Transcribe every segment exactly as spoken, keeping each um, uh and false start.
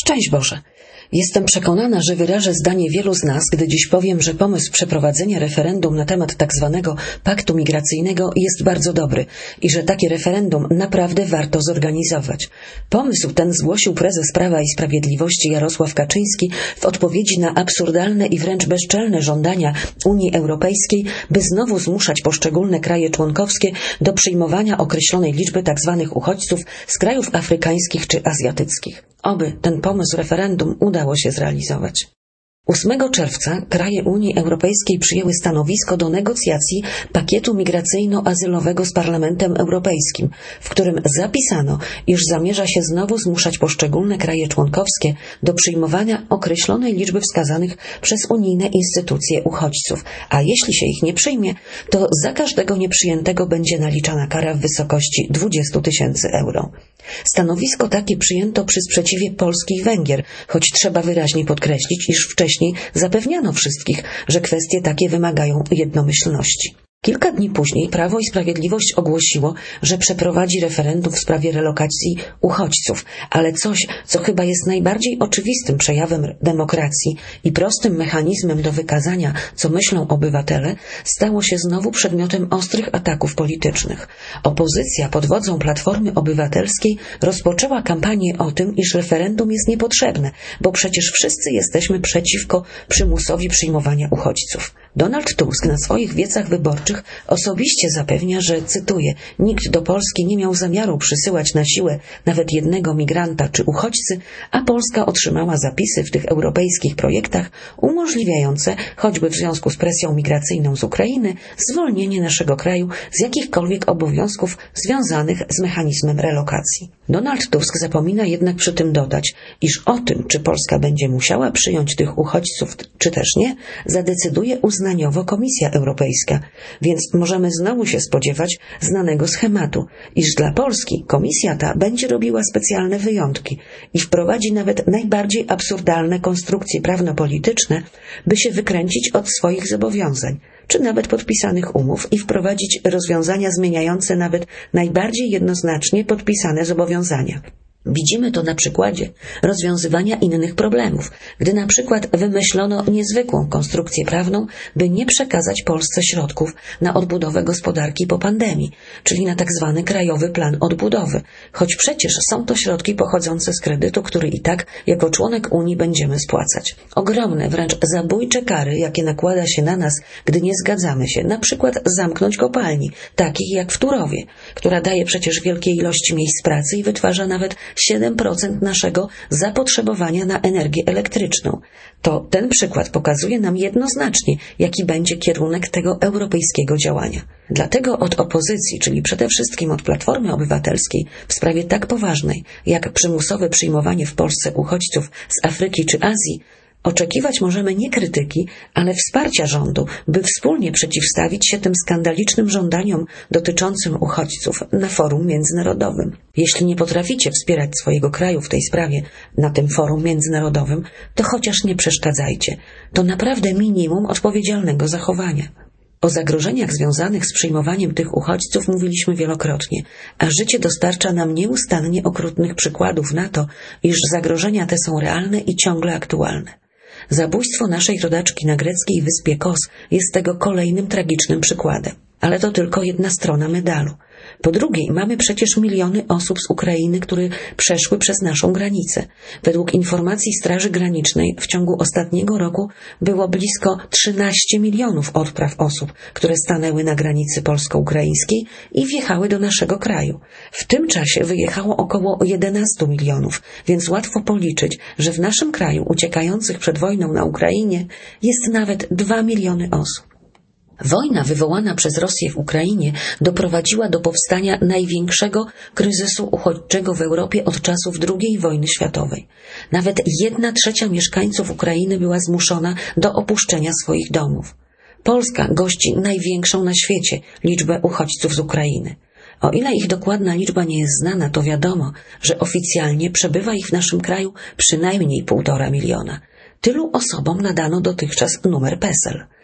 Szczęść Boże! Jestem przekonana, że wyrażę zdanie wielu z nas, gdy dziś powiem, że pomysł przeprowadzenia referendum na temat tak zwanego paktu migracyjnego jest bardzo dobry i że takie referendum naprawdę warto zorganizować. Pomysł ten zgłosił prezes Prawa i Sprawiedliwości Jarosław Kaczyński w odpowiedzi na absurdalne i wręcz bezczelne żądania Unii Europejskiej, by znowu zmuszać poszczególne kraje członkowskie do przyjmowania określonej liczby tzw. uchodźców z krajów afrykańskich czy azjatyckich. Oby ten pomysł referendum udało się zrealizować. ósmego czerwca kraje Unii Europejskiej przyjęły stanowisko do negocjacji pakietu migracyjno-azylowego z Parlamentem Europejskim, w którym zapisano, iż zamierza się znowu zmuszać poszczególne kraje członkowskie do przyjmowania określonej liczby wskazanych przez unijne instytucje uchodźców, a jeśli się ich nie przyjmie, to za każdego nieprzyjętego będzie naliczana kara w wysokości dwudziestu tysięcy euro. Stanowisko takie przyjęto przy sprzeciwie Polski i Węgier, choć trzeba wyraźnie podkreślić, iż wcześniej zapewniano wszystkich, że kwestie takie wymagają jednomyślności. Kilka dni później Prawo i Sprawiedliwość ogłosiło, że przeprowadzi referendum w sprawie relokacji uchodźców, ale coś, co chyba jest najbardziej oczywistym przejawem demokracji i prostym mechanizmem do wykazania, co myślą obywatele, stało się znowu przedmiotem ostrych ataków politycznych. Opozycja pod wodzą Platformy Obywatelskiej rozpoczęła kampanię o tym, iż referendum jest niepotrzebne, bo przecież wszyscy jesteśmy przeciwko przymusowi przyjmowania uchodźców. Donald Tusk na swoich wiecach wyborczych osobiście zapewnia, że, cytuję, nikt do Polski nie miał zamiaru przysyłać na siłę nawet jednego migranta czy uchodźcy, a Polska otrzymała zapisy w tych europejskich projektach umożliwiające, choćby w związku z presją migracyjną z Ukrainy, zwolnienie naszego kraju z jakichkolwiek obowiązków związanych z mechanizmem relokacji. Donald Tusk zapomina jednak przy tym dodać, iż o tym, czy Polska będzie musiała przyjąć tych uchodźców, czy też nie, zadecyduje uznaniowo Komisja Europejska, więc możemy znowu się spodziewać znanego schematu, iż dla Polski Komisja ta będzie robiła specjalne wyjątki i wprowadzi nawet najbardziej absurdalne konstrukcje prawno-polityczne, by się wykręcić od swoich zobowiązań, czy nawet podpisanych umów i wprowadzić rozwiązania zmieniające nawet najbardziej jednoznacznie podpisane zobowiązania. Widzimy to na przykładzie rozwiązywania innych problemów, gdy na przykład wymyślono niezwykłą konstrukcję prawną, by nie przekazać Polsce środków na odbudowę gospodarki po pandemii, czyli na tak zwany Krajowy Plan Odbudowy, choć przecież są to środki pochodzące z kredytu, który i tak jako członek Unii będziemy spłacać. Ogromne, wręcz zabójcze kary, jakie nakłada się na nas, gdy nie zgadzamy się, na przykład zamknąć kopalni, takich jak w Turowie, która daje przecież wielkie ilości miejsc pracy i wytwarza nawet siedem procent naszego zapotrzebowania na energię elektryczną. To ten przykład pokazuje nam jednoznacznie, jaki będzie kierunek tego europejskiego działania. Dlatego od opozycji, czyli przede wszystkim od Platformy Obywatelskiej, w sprawie tak poważnej, jak przymusowe przyjmowanie w Polsce uchodźców z Afryki czy Azji, oczekiwać możemy nie krytyki, ale wsparcia rządu, by wspólnie przeciwstawić się tym skandalicznym żądaniom dotyczącym uchodźców na forum międzynarodowym. Jeśli nie potraficie wspierać swojego kraju w tej sprawie na tym forum międzynarodowym, to chociaż nie przeszkadzajcie. To naprawdę minimum odpowiedzialnego zachowania. O zagrożeniach związanych z przyjmowaniem tych uchodźców mówiliśmy wielokrotnie, a życie dostarcza nam nieustannie okrutnych przykładów na to, iż zagrożenia te są realne i ciągle aktualne. Zabójstwo naszej rodaczki na greckiej wyspie Kos jest tego kolejnym tragicznym przykładem. Ale to tylko jedna strona medalu. Po drugiej, mamy przecież miliony osób z Ukrainy, które przeszły przez naszą granicę. Według informacji Straży Granicznej w ciągu ostatniego roku było blisko trzynaście milionów odpraw osób, które stanęły na granicy polsko-ukraińskiej i wjechały do naszego kraju. W tym czasie wyjechało około jedenaście milionów, więc łatwo policzyć, że w naszym kraju uciekających przed wojną na Ukrainie jest nawet dwa miliony osób. Wojna wywołana przez Rosję w Ukrainie doprowadziła do powstania największego kryzysu uchodźczego w Europie od czasów drugiej wojny światowej. Nawet jedna trzecia mieszkańców Ukrainy była zmuszona do opuszczenia swoich domów. Polska gości największą na świecie liczbę uchodźców z Ukrainy. O ile ich dokładna liczba nie jest znana, to wiadomo, że oficjalnie przebywa ich w naszym kraju przynajmniej półtora miliona. Tylu osobom nadano dotychczas numer PESEL.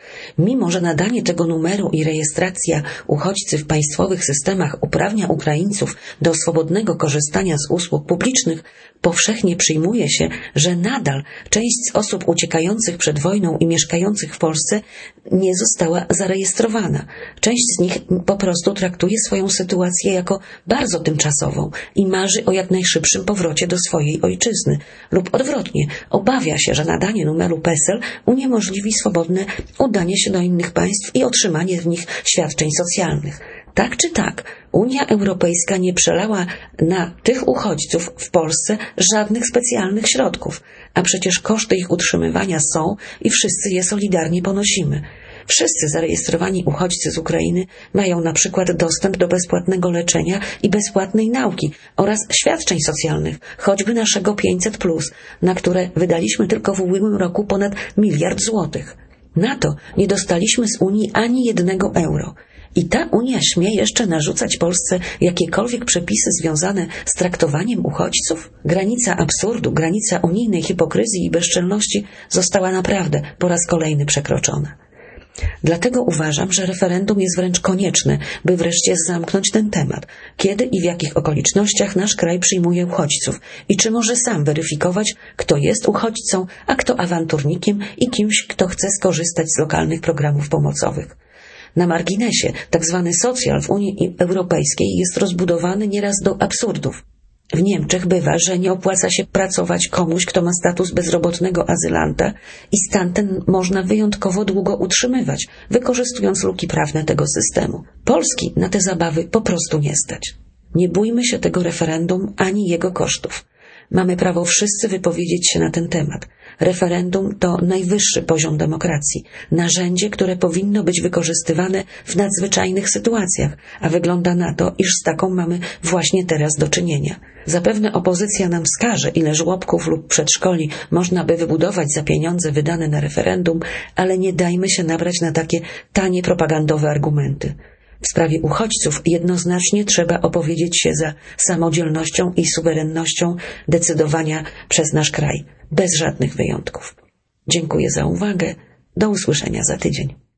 Mimo że nadanie tego numeru i rejestracja uchodźcy w państwowych systemach uprawnia Ukraińców do swobodnego korzystania z usług publicznych, powszechnie przyjmuje się, że nadal część z osób uciekających przed wojną i mieszkających w Polsce nie została zarejestrowana. Część z nich po prostu traktuje swoją sytuację jako bardzo tymczasową i marzy o jak najszybszym powrocie do swojej ojczyzny. Lub odwrotnie, obawia się, że nadanie numeru PESEL uniemożliwi swobodne udanie się do innych państw i otrzymanie w nich świadczeń socjalnych. Tak czy tak, Unia Europejska nie przelała na tych uchodźców w Polsce żadnych specjalnych środków, a przecież koszty ich utrzymywania są i wszyscy je solidarnie ponosimy. Wszyscy zarejestrowani uchodźcy z Ukrainy mają na przykład dostęp do bezpłatnego leczenia i bezpłatnej nauki oraz świadczeń socjalnych, choćby naszego pięćset plus, na które wydaliśmy tylko w ubiegłym roku ponad miliard złotych. Na to nie dostaliśmy z Unii ani jednego euro. I ta Unia śmie jeszcze narzucać Polsce jakiekolwiek przepisy związane z traktowaniem uchodźców? Granica absurdu, granica unijnej hipokryzji i bezczelności została naprawdę po raz kolejny przekroczona. Dlatego uważam, że referendum jest wręcz konieczne, by wreszcie zamknąć ten temat. Kiedy i w jakich okolicznościach nasz kraj przyjmuje uchodźców i czy może sam weryfikować, kto jest uchodźcą, a kto awanturnikiem i kimś, kto chce skorzystać z lokalnych programów pomocowych. Na marginesie, tak zwany socjal w Unii Europejskiej jest rozbudowany nieraz do absurdów. W Niemczech bywa, że nie opłaca się pracować komuś, kto ma status bezrobotnego azylanta i stan ten można wyjątkowo długo utrzymywać, wykorzystując luki prawne tego systemu. Polski na te zabawy po prostu nie stać. Nie bójmy się tego referendum ani jego kosztów. Mamy prawo wszyscy wypowiedzieć się na ten temat. Referendum to najwyższy poziom demokracji, narzędzie, które powinno być wykorzystywane w nadzwyczajnych sytuacjach, a wygląda na to, iż z taką mamy właśnie teraz do czynienia. Zapewne opozycja nam wskaże, ile żłobków lub przedszkoli można by wybudować za pieniądze wydane na referendum, ale nie dajmy się nabrać na takie tanie propagandowe argumenty. W sprawie uchodźców jednoznacznie trzeba opowiedzieć się za samodzielnością i suwerennością decydowania przez nasz kraj, bez żadnych wyjątków. Dziękuję za uwagę. Do usłyszenia za tydzień.